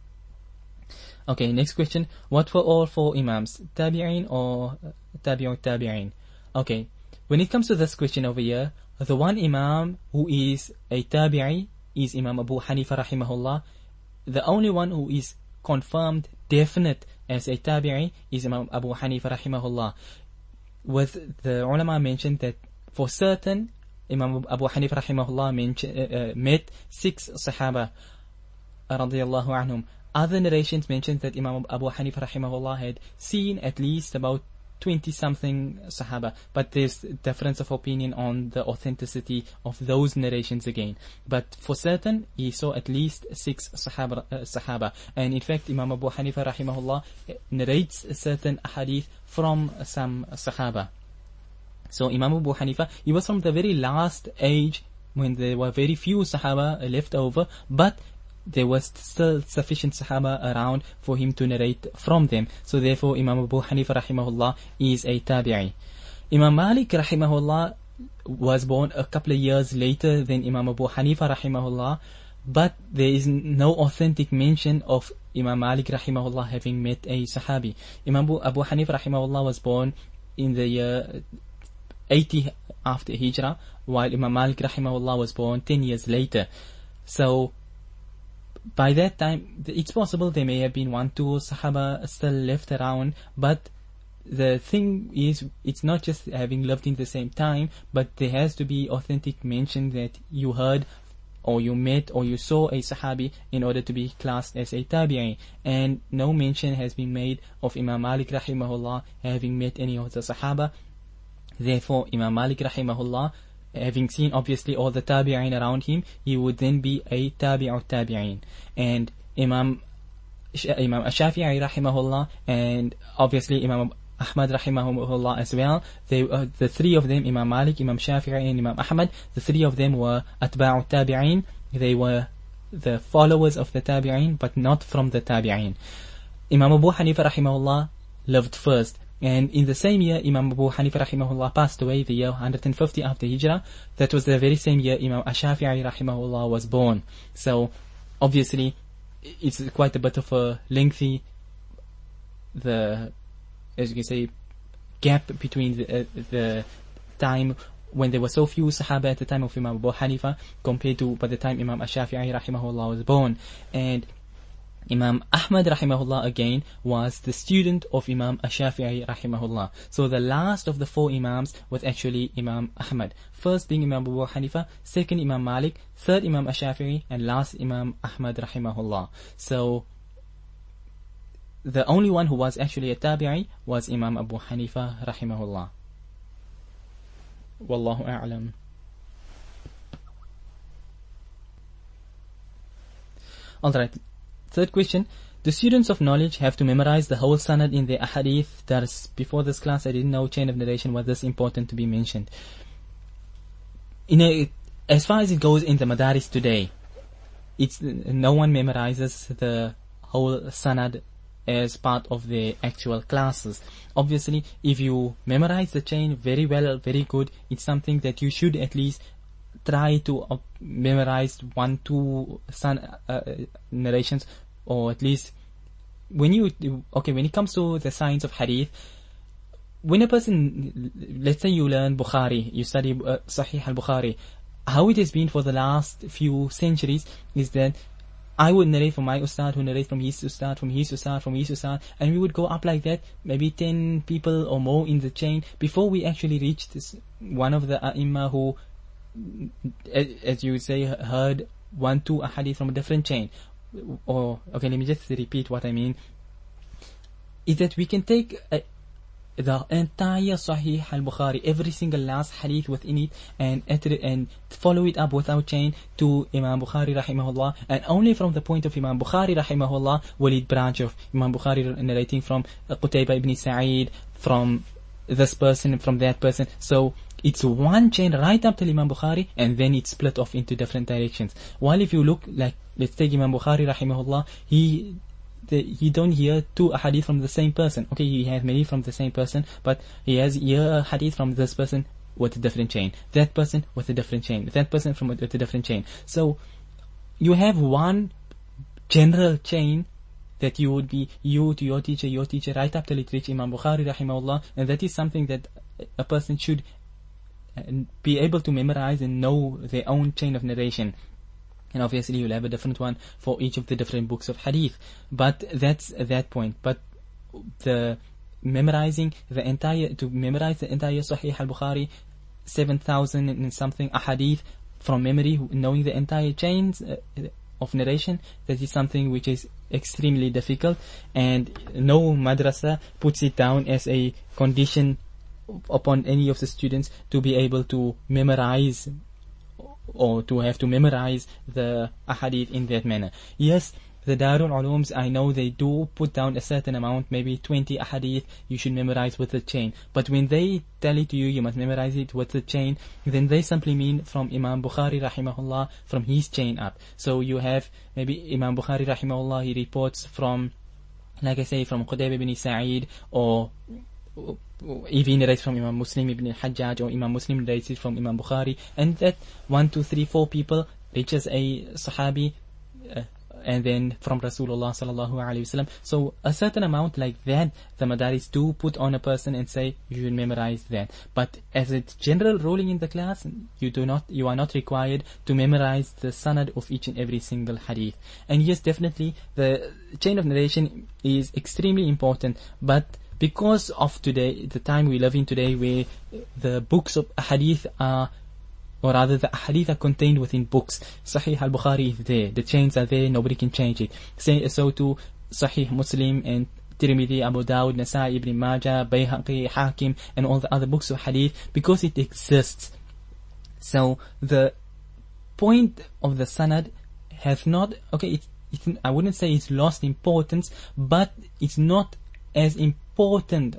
Okay, next question. What were all four imams? Tabi'in or tabi'ut tabi'in? Okay, when it comes to this question over here, the one imam who is a tabi'i is Imam Abu Hanifa rahimahullah. The only one who is confirmed definite as a tabi'i is Imam Abu Hanifa rahimahullah. With the ulama mentioned that for certain Imam Abu Hanifa rahimahullah met 6 sahaba radiyallahu anhum. Other narrations mentioned that Imam Abu Hanifa rahimahullah had seen at least about 20 something sahaba, but there's difference of opinion on the authenticity of those narrations again. But for certain, he saw at least 6 sahaba. And in fact, Imam Abu Hanifa rahimahullah narrates certain hadith from some sahaba. So Imam Abu Hanifa, he was from the very last age when there were very few sahaba left over, but there was still sufficient sahaba around for him to narrate from them. So therefore Imam Abu Hanifa rahimahullah is a tabi'i. Imam Malik rahimahullah was born a couple of years later than Imam Abu Hanifa rahimahullah, but there is no authentic mention of Imam Malik rahimahullah having met a sahabi. Imam Abu Hanifa rahimahullah was born in the year 80 after Hijrah, while Imam Malik rahimahullah was born 10 years later. So by that time, it's possible there may have been 1-2 sahaba still left around, but the thing is, it's not just having lived in the same time, but there has to be authentic mention that you heard or you met or you saw a sahabi in order to be classed as a tabi'i. And no mention has been made of Imam Malik rahimahullah having met any of the sahaba. Therefore, Imam Malik rahimahullah, having seen obviously all the tabi'in around him, he would then be a tabi'ut tabi'in. And Imam Shafi'i rahimahullah, and obviously Imam Ahmad rahimahullah as well, the three of them, Imam Malik, Imam Shafi'i and Imam Ahmad, the three of them were atba'ut tabi'in. They were the followers of the tabi'in, but not from the tabi'in. Imam Abu Hanifa rahimahullah lived first. And in the same year, Imam Abu Hanifa rahimahullah passed away, the year 150 after Hijrah. That was the very same year Imam Ash-Shafi'i rahimahullah was born. So, obviously, it's quite a bit of a lengthy, as you can say, gap between the time when there were so few Sahaba at the time of Imam Abu Hanifa compared to by the time Imam Ash-Shafi'i rahimahullah was born. And Imam Ahmad rahimahullah again was the student of Imam Ash-Shafi'i rahimahullah. So the last of the 4 imams was actually Imam Ahmad. First being Imam Abu Hanifa, second Imam Malik, third Imam Ash-Shafi'i, and last Imam Ahmad rahimahullah. So the only one who was actually a tabi'i was Imam Abu Hanifa rahimahullah. Wallahu a'lam. Alright. Third question, do students of knowledge have to memorize the whole sanad in their ahadith? Before this class I didn't know chain of narration was this important to be mentioned. As far as it goes in the madaris today, no one memorizes the whole sanad as part of their actual classes. Obviously, if you memorize the chain very well, very good, it's something that you should at least try to memorize 1-2 narrations, or at least when it comes to the science of hadith, when a person, let's say you learn Bukhari, you study Sahih al-Bukhari, how it has been for the last few centuries is that I would narrate from my ustad, who narrates from his ustad, from his ustad, from his ustad, and we would go up like that, maybe 10 people or more in the chain, before we actually reached this one of the ai*imma who, as you would say, heard 1-2 ahadith from a different chain. let me just repeat what I mean, is that we can take the entire Sahih al-Bukhari, every single last hadith within it, and follow it up without chain to Imam Bukhari rahimahullah, and only from the point of Imam Bukhari rahimahullah will it branch off. Imam Bukhari narrating from Qutayba ibn Sa'id, from this person, from that person. So it's one chain right up till Imam Bukhari, and then it's split off into different directions. While if you look, like, let's take Imam Bukhari rahimahullah, he don't hear two hadith from the same person. Okay, he has many from the same person, but he has a hadith from this person with a different chain, that person with a different chain, that person with a different chain. So you have one general chain that you would be you to your teacher, right up till it reach Imam Bukhari rahimahullah, and that is something that a person should be able to memorize and know their own chain of narration. And obviously you'll have a different one for each of the different books of hadith. But that's that point. But to memorize the entire Sahih al-Bukhari, 7,000 and something ahadith from memory, knowing the entire chains of narration, that is something which is extremely difficult, and no madrasa puts it down as a condition upon any of the students to be able to memorize or to have to memorize the ahadith in that manner. Yes, the Darul Ulooms, I know they do put down a certain amount, maybe 20 ahadith you should memorize with the chain. But when they tell it to you, you must memorize it with the chain, then they simply mean from Imam Bukhari rahimahullah, from his chain up. So you have maybe Imam Bukhari rahimahullah, he reports from, like I say, from Qutayba ibn Sa'id, or even narrates from Imam Muslim ibn al-Hajjaj, or Imam Muslim narrates it from Imam Bukhari, and that 1, 2, 3, 4 people reaches a Sahabi, and then from Rasulullah sallallahu alaihi wasallam. So a certain amount like that, the madaris do put on a person and say you should memorize that. But as a general ruling in the class, you are not required to memorize the sanad of each and every single hadith. And yes, definitely the chain of narration is extremely important, but because of today, the time we live in today, where the books of hadith are, or rather the hadith are contained within books. Sahih al-Bukhari is there, the chains are there, nobody can change it. So too Sahih Muslim and Tirmidhi, Abu Dawud, Nasa'i, Ibn Majah, Bayhaqi, Hakim, and all the other books of hadith, because it exists. So the point of the sanad has not, I wouldn't say it's lost importance, but it's not as important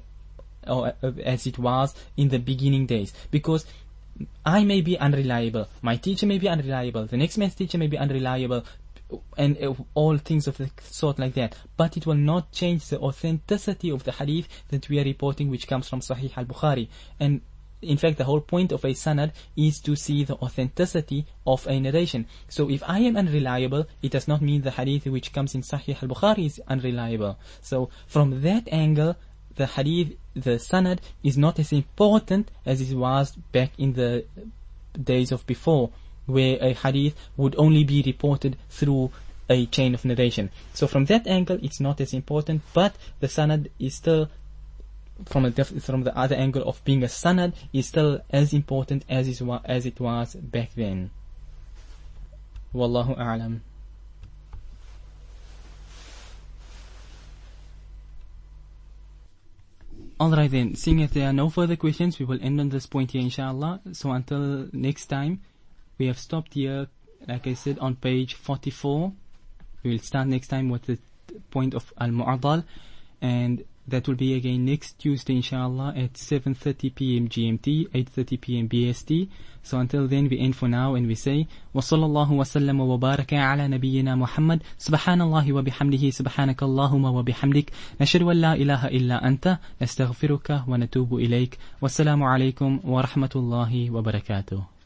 as it was in the beginning days, because I may be unreliable, my teacher may be unreliable, the next man's teacher may be unreliable, and all things of the sort like that, but it will not change the authenticity of the hadith that we are reporting, which comes from Sahih al-Bukhari. And in fact, the whole point of a sanad is to see the authenticity of a narration. So if I am unreliable, it does not mean the hadith which comes in Sahih al-Bukhari is unreliable. So from that angle, the hadith, the sanad, is not as important as it was back in the days of before, where a hadith would only be reported through a chain of narration. So from that angle, it's not as important, but the sanad is still, from the other angle of being a sanad, is still as important as it was back then. Wallahu a'lam. Alright then, seeing if there are no further questions, we will end on this point here, inshallah. So until next time, we have stopped here, like I said, on page 44. We will start next time with the point of Al-Mu'adal, and that will be again next Tuesday, inshallah, at 7:30 p.m. GMT, 8:30 p.m. BST. So until then, we end for now, and we say, وَصَلَّى اللَّهُ وَسَلَّمَ وَبَارَكَ عَلَى نَبِيِّنَا مُحَمَّدٍ سُبْحَانَ اللَّهِ وَبِحَمْدِهِ سُبْحَانَكَ اللَّهُمَّ وَبِحَمْدِكَ نَشْهَدُ أَن لَّا إِلَهَ إِلَّا أَنْتَ نَسْتَغْفِرُكَ وَنَتُوبُ إِلَيْكَ وَالسَّلَامُ عَلَيْكُمْ وَرَحْمَةُ اللَّهِ وَبَرَكَاتُهُ.